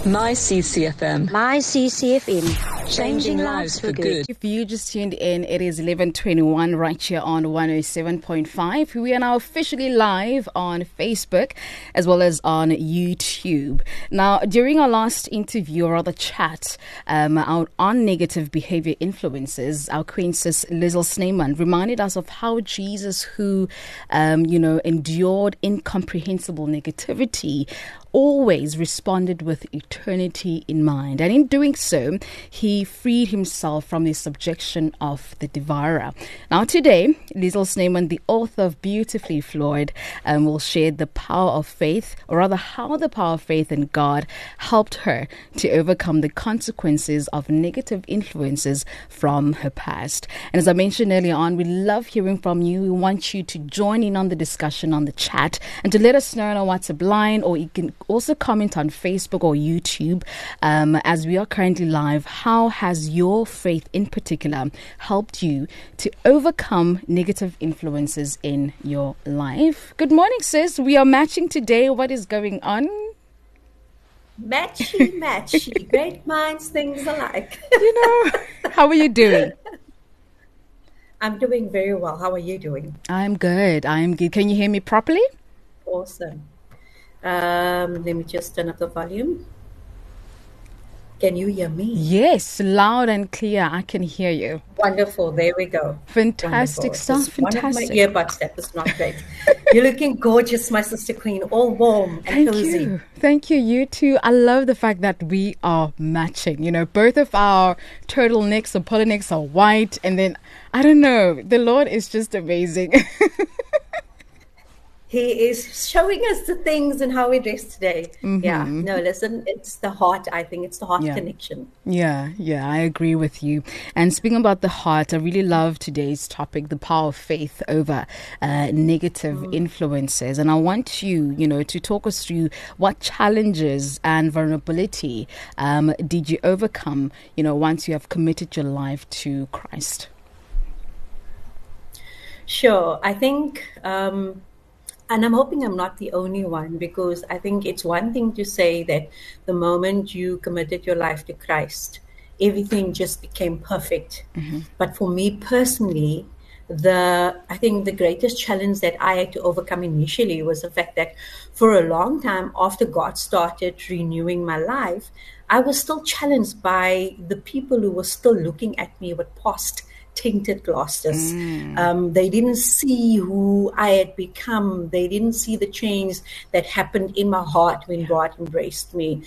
My CCFM. My CCFM. Changing lives for good. If you just tuned in, it is 11:21 right here on 107.5. We are now officially live on Facebook as well as on YouTube. Now, during our last interview, or rather chat, on negative behavior influences, our Queen Sis Liesl Snyman reminded us of how Jesus, who, endured incomprehensible negativity, always responded with eternity in mind. And in doing so, he freed himself from the subjection of the devourer. Now today, Liesl Snyman, the author of Beautifully Flawed, will share the power of faith, or rather how the power of faith in God helped her to overcome the consequences of negative influences from her past. And as I mentioned earlier on, we love hearing from you. We want you to join in on the discussion on the chat and to let us know on our WhatsApp line, or you can also comment on Facebook or YouTube as we are currently live. How has your faith in particular helped you to overcome negative influences in your life? Good morning, sis. We are matching today. What is going on? Matchy. Great minds, things alike. How are you doing? I'm doing very well. How are you doing? I'm good. Can you hear me properly? Awesome. Let me just turn up the volume. Can you hear me? Yes, loud and clear. I can hear you. Wonderful. There we go. Fantastic Wonderful. stuff. Fantastic. One of my earbuds that was not great. You're looking gorgeous, my sister Queen. All warm and cozy. Thank you. You too. I love the fact that we are matching. Both of our turtlenecks or polo necks are white. And then, I don't know, the Lord is just amazing. He is showing us the things and how we dress today. Mm-hmm. Yeah. No, listen, it's the heart. I think it's the heart connection. Yeah, I agree with you. And speaking about the heart, I really love today's topic, the power of faith over negative influences. And I want you, to talk us through what challenges and vulnerability did you overcome, once you have committed your life to Christ? Sure. I think... and I'm hoping I'm not the only one, because I think it's one thing to say that the moment you committed your life to Christ, everything just became perfect. Mm-hmm. But for me personally, I think the greatest challenge that I had to overcome initially was the fact that for a long time after God started renewing my life, I was still challenged by the people who were still looking at me with past tinted glasses. They didn't see who I had become. They didn't see the change that happened in my heart when God embraced me.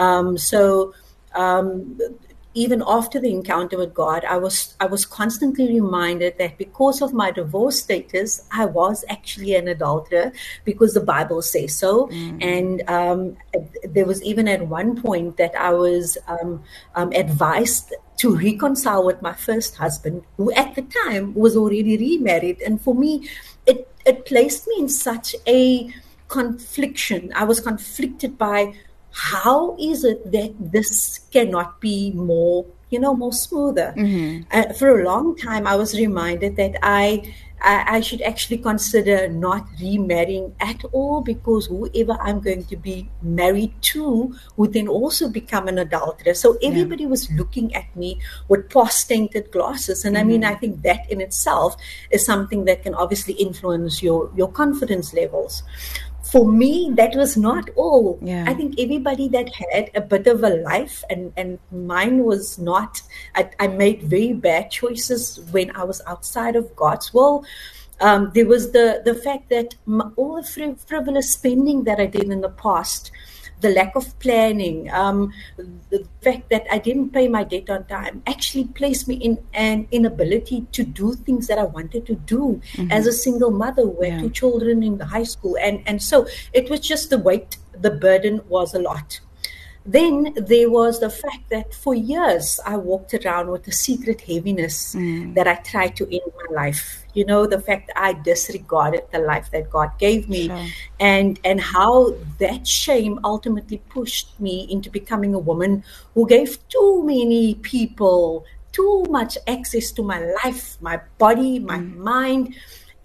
Even after the encounter with God, I was constantly reminded that because of my divorce status, I was actually an adulterer, because the Bible says so. And there was even at one point that I was advised to reconcile with my first husband, who at the time was already remarried. And for me, it placed me in such a confliction. I was conflicted by, how is it that this cannot be more smoother? Mm-hmm. For a long time, I was reminded that I should actually consider not remarrying at all, because whoever I'm going to be married to would then also become an adulterer. So everybody was looking at me with past-tainted glasses. And I mean, I think that in itself is something that can obviously influence your confidence levels. For me, that was not all. I think everybody that had a bit of a life, and mine was not, I made very bad choices when I was outside of God's will. There was the fact that all the frivolous spending that I did in the past, the lack of planning, the fact that I didn't pay my debt on time actually placed me in an inability to do things that I wanted to do as a single mother with two children in the high school. And so it was just the burden was a lot. Then there was the fact that for years I walked around with a secret heaviness that I tried to end my life. The fact I disregarded the life that God gave me, and how that shame ultimately pushed me into becoming a woman who gave too many people too much access to my life, my body, my mind.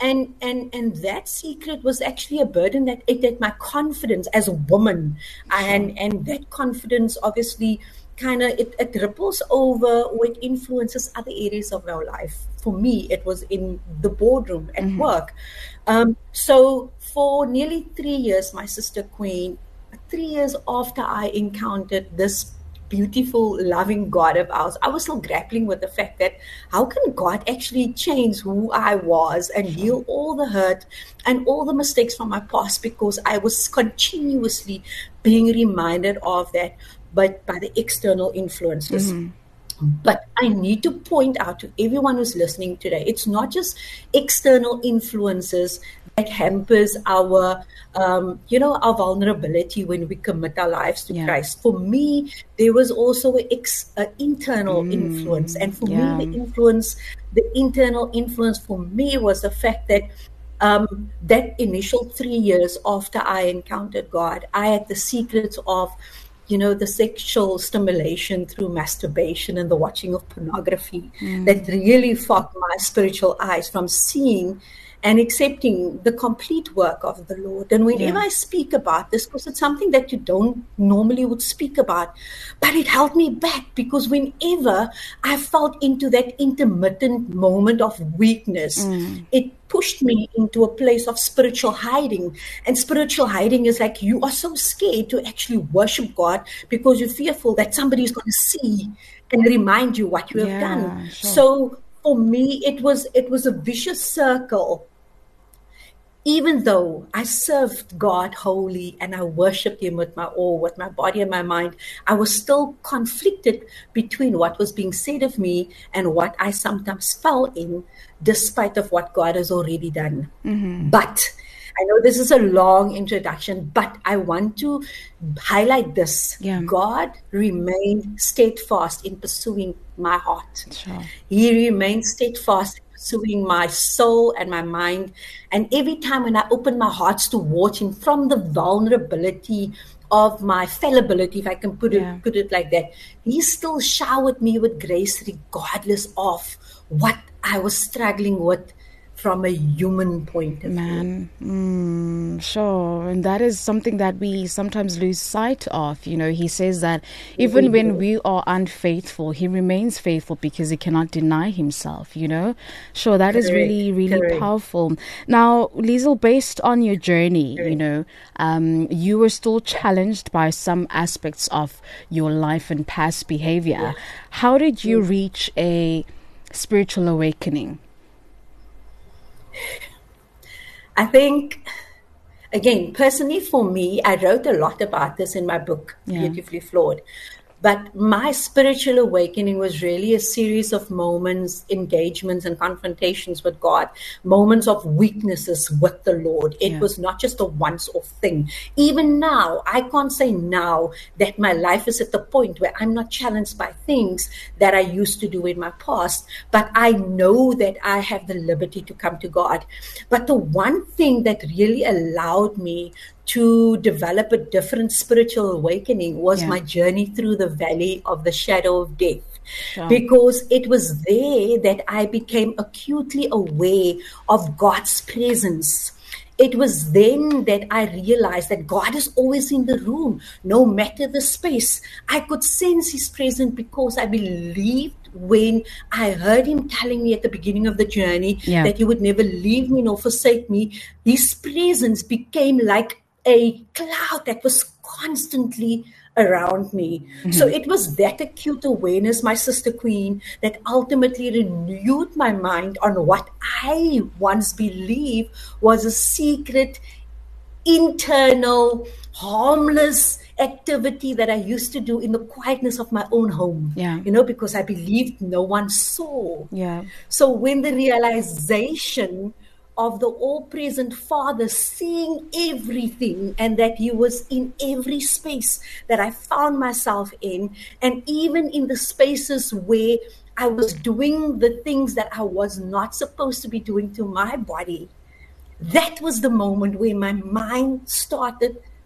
And that secret was actually a burden that ate at my confidence as a woman. And that confidence obviously kind of it ripples over, which influences other areas of our life. For me, it was in the boardroom at work. So for nearly 3 years, my sister Queen, 3 years after I encountered this beautiful, loving God of ours, I was still grappling with the fact that how can God actually change who I was and heal all the hurt and all the mistakes from my past, because I was continuously being reminded of that, but by the external influences. But I need to point out to everyone who's listening today, it's not just external influences that hampers our, our vulnerability when we commit our lives to Christ. For me, there was also an internal influence. And for me, the internal influence for me was the fact that that initial 3 years after I encountered God, I had the secrets of the sexual stimulation through masturbation and the watching of pornography that really fogged my spiritual eyes from seeing and accepting the complete work of the Lord. And whenever I speak about this, because it's something that you don't normally would speak about, but it held me back, because whenever I felt into that intermittent moment of weakness, it pushed me into a place of spiritual hiding. And spiritual hiding is like you are so scared to actually worship God because you're fearful that somebody is going to see and remind you what you have done. Sure. So for me, it was a vicious circle. Even though I served God wholly and I worshipped Him with my all, with my body and my mind, I was still conflicted between what was being said of me and what I sometimes fell in, despite of what God has already done. But I know this is a long introduction, but I want to highlight this. God remained steadfast in pursuing my heart. Sure. He remained steadfast pursuing my soul and my mind. And every time when I open my hearts towards Him from the vulnerability of my fallibility, if I can put it like that, He still showered me with grace regardless of what I was struggling with from a human point of view. Sure. And that is something that we sometimes lose sight of. He says that even when we are unfaithful, He remains faithful because He cannot deny Himself, Sure, that is really, really powerful. Now, Liesl, based on your journey, you were still challenged by some aspects of your life and past behavior. How did you reach a spiritual awakening? I think, again, personally for me, I wrote a lot about this in my book, Beautifully Flawed. But my spiritual awakening was really a series of moments, engagements, and confrontations with God, moments of weaknesses with the Lord. It was not just a once-off thing. Even now, I can't say now that my life is at the point where I'm not challenged by things that I used to do in my past, but I know that I have the liberty to come to God. But the one thing that really allowed me to develop a different spiritual awakening was my journey through the valley of the shadow of death. Sure. Because it was there that I became acutely aware of God's presence. It was then that I realized that God is always in the room, no matter the space. I could sense His presence because I believed when I heard Him telling me at the beginning of the journey that He would never leave me nor forsake me. His presence became like a cloud that was constantly around me. So it was that acute awareness, my sister Queen, that ultimately renewed my mind on what I once believed was a secret, internal, harmless activity that I used to do in the quietness of my own home, because I believed no one saw. So when the realization of the all-present Father seeing everything and that He was in every space that I found myself in, and even in the spaces where I was doing the things that I was not supposed to be doing to my body, that was the moment where my mind started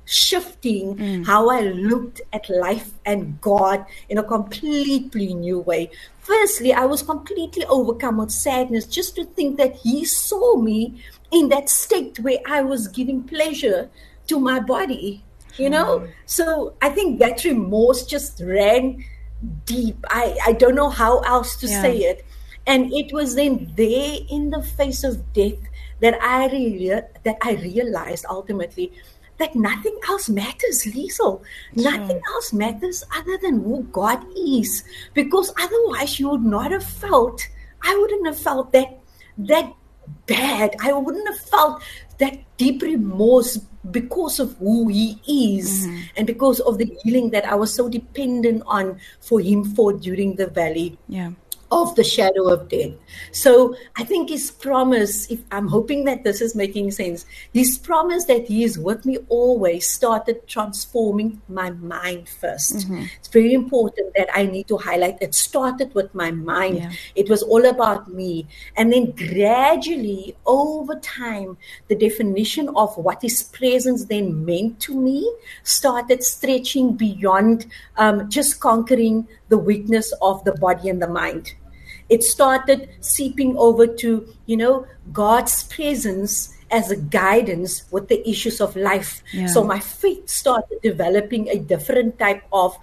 shifting how I looked at life and God in a completely new way. Firstly, I was completely overcome with sadness just to think that He saw me in that state where I was giving pleasure to my body, So I think that remorse just ran deep. I don't know how else to say it. And it was then there in the face of death that I realized ultimately that nothing else matters, Liesl. Nothing else matters other than who God is. Because otherwise I wouldn't have felt that bad. I wouldn't have felt that deep remorse because of who He is and because of the healing that I was so dependent on for Him for during the valley of the shadow of death. So I think His promise, if I'm hoping that this is making sense, His promise that He is with me always started transforming my mind first. It's very important that I need to highlight it started with my mind. It was all about me. And then gradually over time, the definition of what His presence then meant to me started stretching beyond just conquering the weakness of the body and the mind. It started seeping over to, God's presence as a guidance with the issues of life. So my faith started developing a different type of,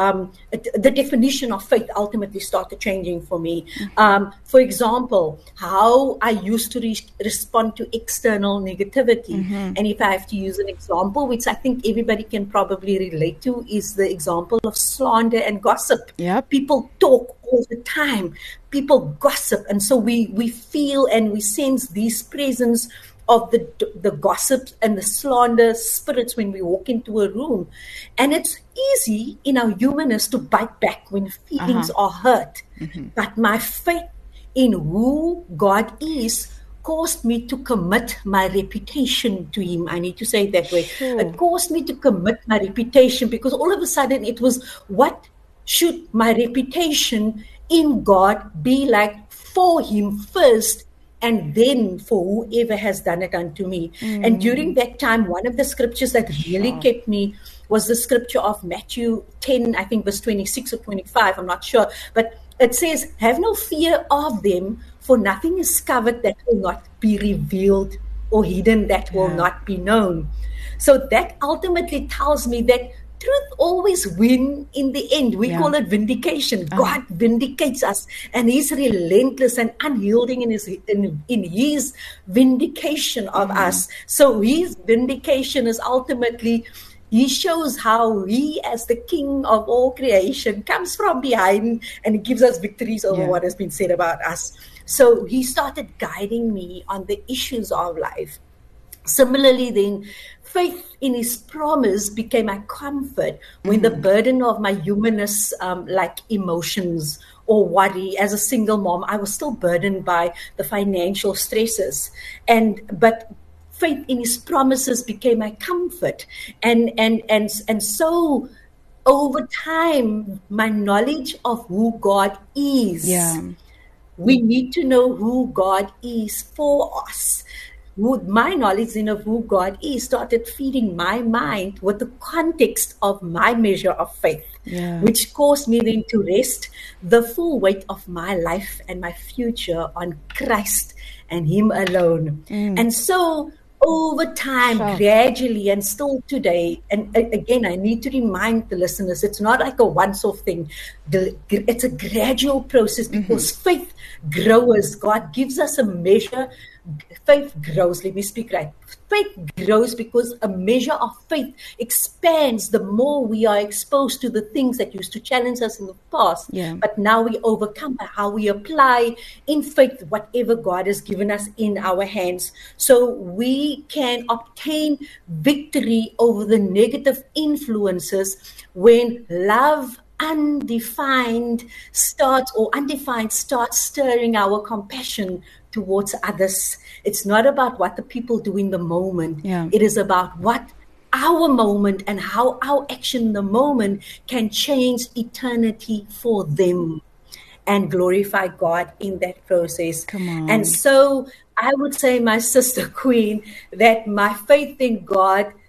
the definition of faith ultimately started changing for me. For example, how I used to respond to external negativity. And if I have to use an example, which I think everybody can probably relate to, is the example of slander and gossip. People talk all the time. People gossip. And so we feel and we sense these presence of the gossip and the slander spirits when we walk into a room. And it's easy in our humanness to bite back when feelings are hurt. But my faith in who God is caused me to commit my reputation to Him. I need to say it that way. It caused me to commit my reputation because all of a sudden it was, what should my reputation in God be like for Him first, and then for whoever has done it unto me. And during that time, one of the scriptures that really kept me was the scripture of Matthew 10, I think verse 26 or 25, I'm not sure. But it says, have no fear of them, for nothing is covered that will not be revealed, or hidden that will not be known. So that ultimately tells me that truth always wins in the end. We call it vindication. God vindicates us, and He's relentless and unyielding in His vindication of us. So His vindication is ultimately, He shows how He, as the King of all creation, comes from behind and He gives us victories over what has been said about us. So He started guiding me on the issues of life. Similarly, then, faith in His promise became my comfort when the burden of my humanness, like emotions or worry, as a single mom, I was still burdened by the financial stresses. But faith in His promises became my comfort. And so over time, my knowledge of who God is, we need to know who God is for us. My knowledge of who God is started feeding my mind with the context of my measure of faith, which caused me then to rest the full weight of my life and my future on Christ and Him alone. And so over time, gradually, and still today, and again, I need to remind the listeners, it's not like a once-off thing. It's a gradual process because faith grows. God gives us a measure. Faith grows. Let me speak right. Faith grows because a measure of faith expands the more we are exposed to the things that used to challenge us in the past. But now we overcome by how we apply in faith whatever God has given us in our hands. So we can obtain victory over the negative influences when love undefined starts stirring our compassion towards others. It's not about what the people do in the moment. It is about what our moment and how our action in the moment can change eternity for them and glorify God in that process. And so I would say, my sister Queen, that my faith in God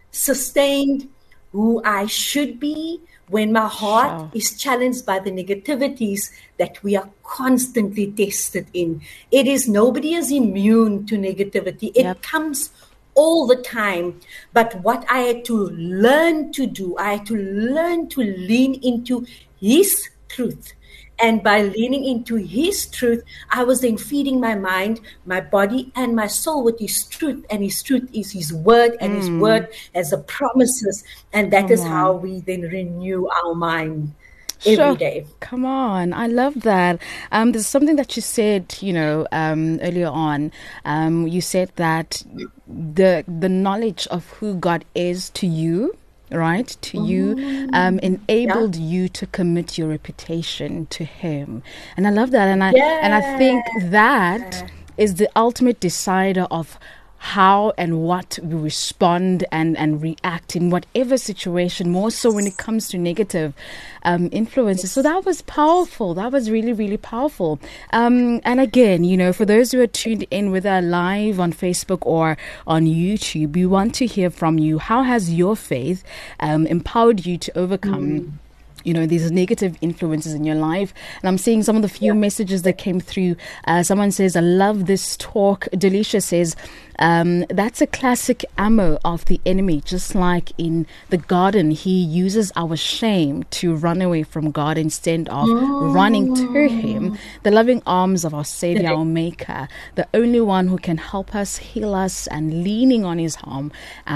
sustained who I should be when my heart Sure. is challenged by the negativities that we are constantly tested in. Nobody is immune to negativity. Yep. It comes all the time. But what I had to learn to do, I had to learn to lean into His truth. And by leaning into His truth, I was then feeding my mind, my body, and my soul with His truth. And His truth is His word, and His word has the promises. And that is how we then renew our mind every day. Come on. I love that. There's something that you said, earlier on. You said that the knowledge of who God is to you, right, to you, enabled you to commit your reputation to Him. And I love that. And I think that is the ultimate decider of how and what we respond and react in whatever situation, more so when it comes to negative influences. So that was powerful. That was really, really powerful. And again, for those who are tuned in, whether live on Facebook or on YouTube, we want to hear from you. How has your faith empowered you to overcome these negative influences in your life? And I'm seeing some of the few messages that came through. Someone says, I love this talk. Delisha says, that's a classic ammo of the enemy. Just like in the garden, he uses our shame to run away from God instead of running to Him. The loving arms of our Savior, our Maker, the only one who can help us, heal us, and leaning on His arm,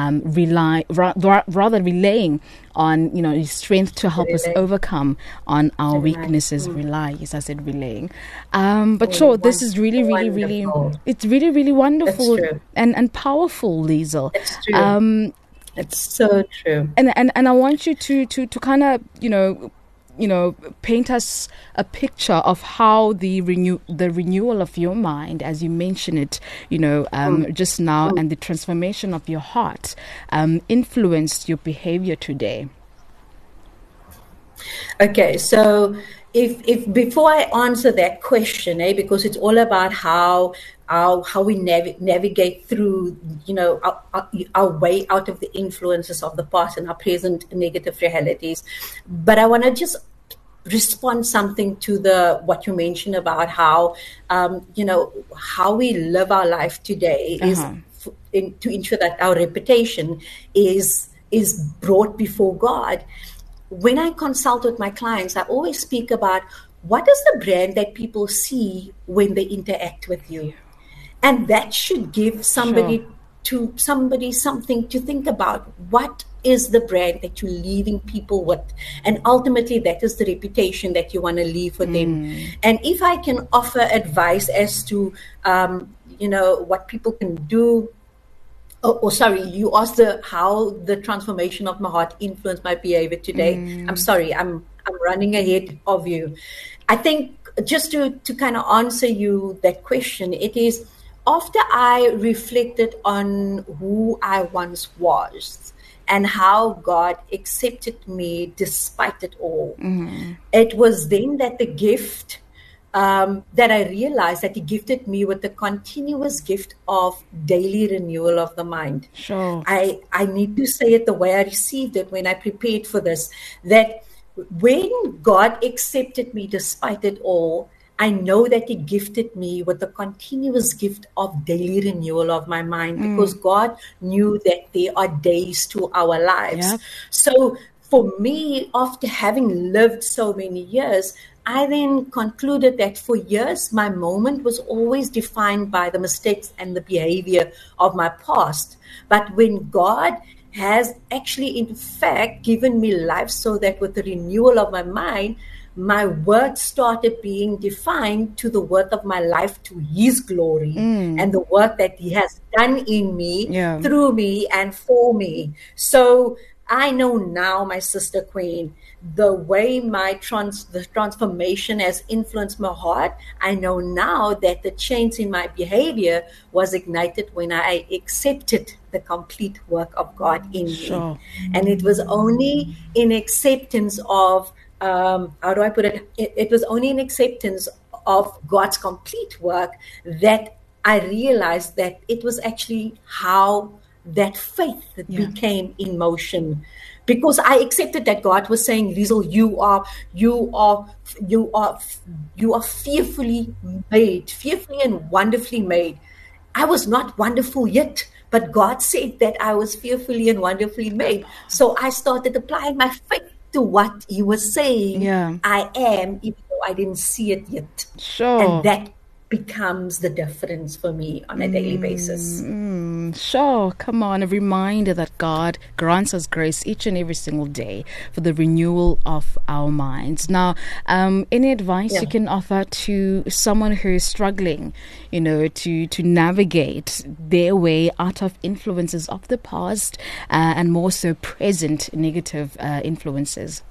rather relaying on His strength to help us overcome on our weaknesses. Rely, yes, I said relaying. But sure, this is really, really, really, it's really, really wonderful and powerful, Liesl. It's true. It's so true. And I want you to kind of paint us a picture of how the renewal of your mind, as you mentioned it, just now, and the transformation of your heart influenced your behavior today. Okay, so if before I answer that question, because it's all about how we navigate through, our way out of the influences of the past and our present negative realities. But I want to just respond something to what you mentioned about how, how we live our life today is to ensure that our reputation is brought before God. When I consult with my clients, I always speak about what is the brand that people see when they interact with you. And that should give somebody something to think about. What is the brand that you're leaving people with? And ultimately, that is the reputation that you want to leave for them. And if I can offer advice as to, what people can do. Sorry, you asked how the transformation of my heart influenced my behavior today. I'm sorry, I'm running ahead of you. I think just to kind of answer you that question, it is after I reflected on who I once was and how God accepted me despite it all. It was then that the gift that I realized that He gifted me with the continuous gift of daily renewal of the mind. Sure. I need to say it the way I received it when I prepared for this, that when God accepted me despite it all, I know that He gifted me with the continuous gift of daily renewal of my mind, because God knew that there are days to our lives. Yep. So for me, after having lived so many years, I then concluded that for years, my moment was always defined by the mistakes and the behavior of my past. But when God has actually, in fact, given me life so that with the renewal of my mind, my words started being defined to the worth of my life to His glory and the work that He has done in me, through me, and for me. So I know now, my sister Queen, the way the transformation has influenced my heart. I know now that the change in my behavior was ignited when I accepted the complete work of God in me. And it was only in acceptance of, how do I put it? It was only in acceptance of God's complete work that I realized that it was actually how that faith that became in motion. Because I accepted that God was saying, Liesl, you are fearfully made, fearfully and wonderfully made. I was not wonderful yet, but God said that I was fearfully and wonderfully made. So I started applying my faith to what He was saying. I am, even though I didn't see it yet. Sure. And that becomes the difference for me on a daily basis. Sure, come on, a reminder that God grants us grace each and every single day for the renewal of our minds. Now, any advice you can offer to someone who is struggling, to navigate their way out of influences of the past and more so present negative influences?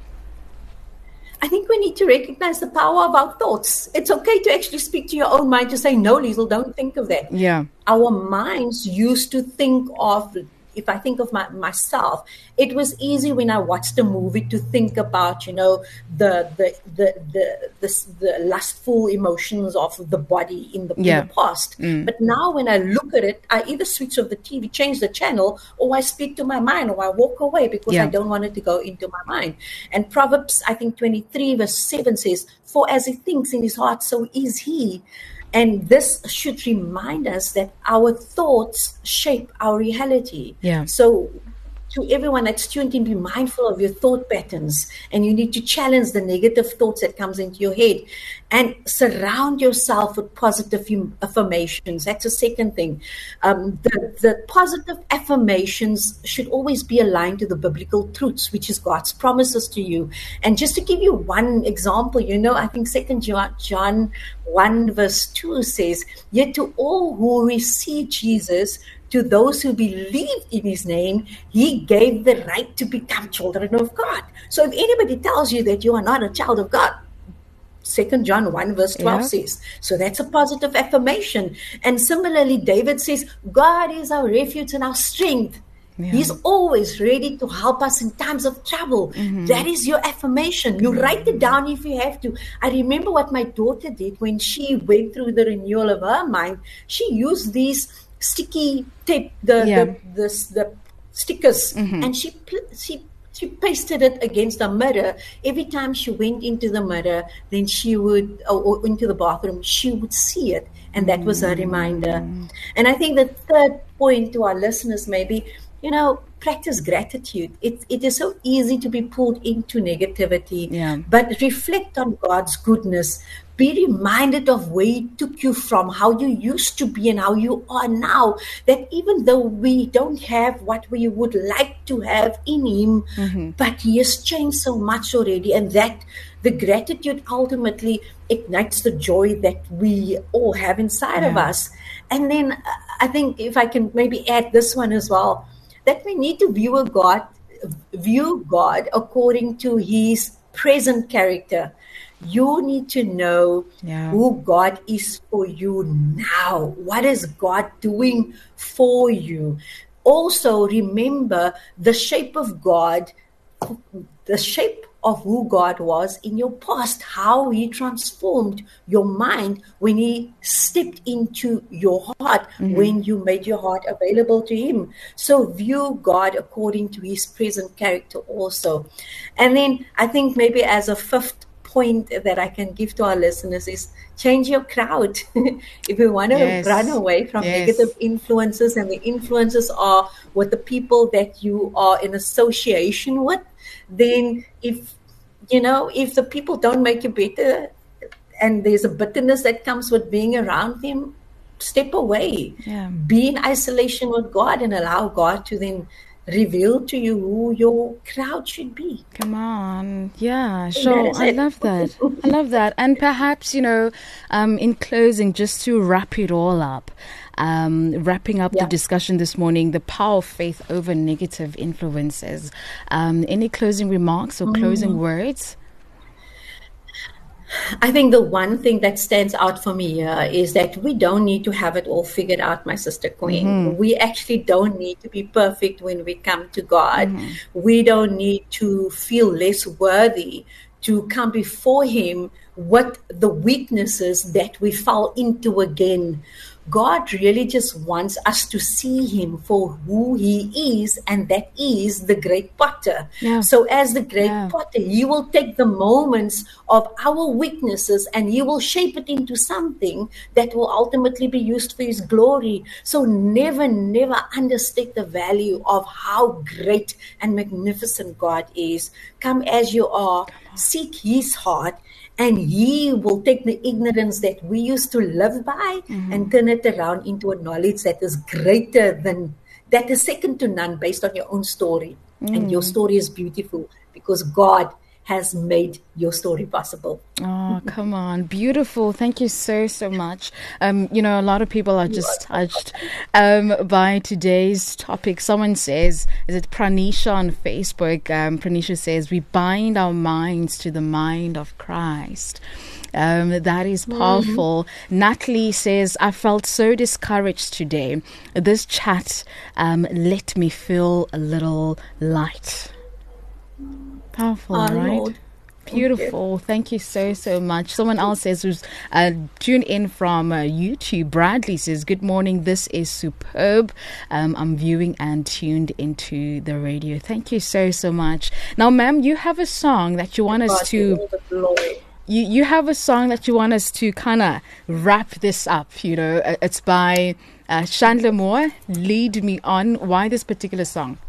I think we need to recognize the power of our thoughts. It's okay to actually speak to your own mind to say, no, Liesl, don't think of that. Yeah. Our minds used to think of, if I think of myself, it was easy when I watched a movie to think about, the lustful emotions of the body in the past. But now when I look at it, I either switch off the TV, change the channel, or I speak to my mind, or I walk away because I don't want it to go into my mind. And Proverbs, I think 23 verse 7 says, for as he thinks in his heart, so is he. And this should remind us that our thoughts shape our reality. Yeah. So to everyone that's tuned in, be mindful of your thought patterns, and you need to challenge the negative thoughts that comes into your head, and surround yourself with positive affirmations. That's the second thing. The positive affirmations should always be aligned to the biblical truths, which is God's promises to you. And just to give you one example, I think 2 John 1 verse 2 says, yet to all who receive Jesus, to those who believe in his name, he gave the right to become children of God. So if anybody tells you that you are not a child of God, 2 John 1 verse 12 says. So that's a positive affirmation. And similarly, David says, God is our refuge and our strength. Yeah. He's always ready to help us in times of trouble. That is your affirmation. You write it down if you have to. I remember what my daughter did when she went through the renewal of her mind. She used these sticky tape, the stickers, and she pasted it against the mirror. Every time she went into the mirror, then she would, or into the bathroom, she would see it, and that was her reminder. And I think the third point to our listeners maybe, practice gratitude. It is so easy to be pulled into negativity, but reflect on God's goodness. Be reminded of where He took you from, how you used to be and how you are now. That even though we don't have what we would like to have in Him, but He has changed so much already. And that the gratitude ultimately ignites the joy that we all have inside of us. And then I think if I can maybe add this one as well, that we need to view God according to His present character. You need to know who God is for you now. What is God doing for you? Also, remember the shape of God, the shape of who God was in your past, how He transformed your mind when He stepped into your heart, when you made your heart available to Him. So view God according to His present character also. And then I think maybe as a fifth point that I can give to our listeners is change your crowd. If you want to run away from negative influences, and the influences are with the people that you are in association with, then if the people don't make you better and there's a bitterness that comes with being around them, step away. Be in isolation with God and allow God to then reveal to you who your crowd should be. Come on. Yeah, sure. I love that. I love that. And perhaps, in closing, just to wrap it all up, wrapping up the discussion this morning, the power of faith over negative influences. Any closing remarks or closing words? I think the one thing that stands out for me here is that we don't need to have it all figured out, my sister Queen. We actually don't need to be perfect when we come to God. We don't need to feel less worthy to come before Him with the weaknesses that we fall into again. God really just wants us to see him for who he is, and that is the great potter. Yeah. So as the great potter, he will take the moments of our weaknesses and he will shape it into something that will ultimately be used for his glory. So never understate the value of how great and magnificent God is. Come as you are, seek his heart, and he will take the ignorance that we used to live by and turn it around into a knowledge that is greater than, that is second to none, based on your own story. And your story is beautiful because God has made your story possible. Oh, come on. Beautiful. Thank you so much. A lot of people are just touched by today's topic. Someone says, is it Pranisha on Facebook? Pranisha says, we bind our minds to the mind of Christ. That is powerful. Natalie says, I felt so discouraged today. This chat let me feel a little light. Powerful, right? Lord. Beautiful. Thank you so much. Someone else says, who's tuned in from YouTube, Bradley says, good morning. This is superb. I'm viewing and tuned into the radio. Thank you so much. Now, ma'am, you have a song that you want us to... You have a song that you want us to kind of wrap this up. It's by Chandler Moore, Lead Me On. Why this particular song?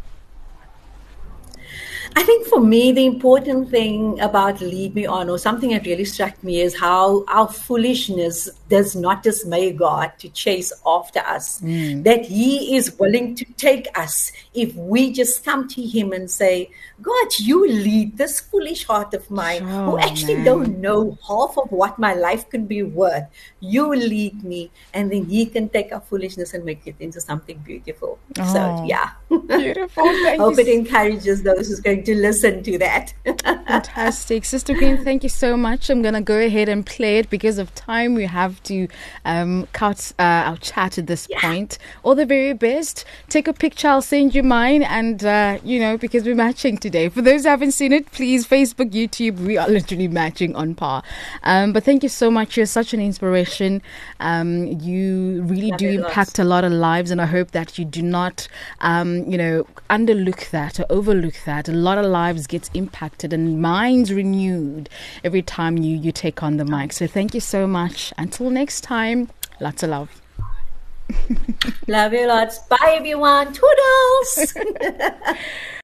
I think for me, the important thing about Lead Me On, or something that really struck me, is how our foolishness does not dismay God to chase after us. That he is willing to take us if we just come to him and say, God, you lead this foolish heart of mine who actually don't know half of what my life could be worth. You lead me, and then he can take our foolishness and make it into something beautiful. So, yeah. Beautiful. Thank Hope it encourages those who's going to listen to that. Fantastic. Sister Queen, thank you so much. I'm going to go ahead and play it. Because of time, we have to cut our chat at this point. All the very best. Take a picture. I'll send you mine. And, because we're matching today. For those who haven't seen it, please, Facebook, YouTube, we are literally matching on par. But thank you so much. You're such an inspiration. You really do impact a lot of lives. And I hope that you do not, underlook that or overlook that. A lot of lives gets impacted and minds renewed every time you take on the mic. So thank you so much. Until next time, lots of love. Love you lots. Bye, everyone. Toodles.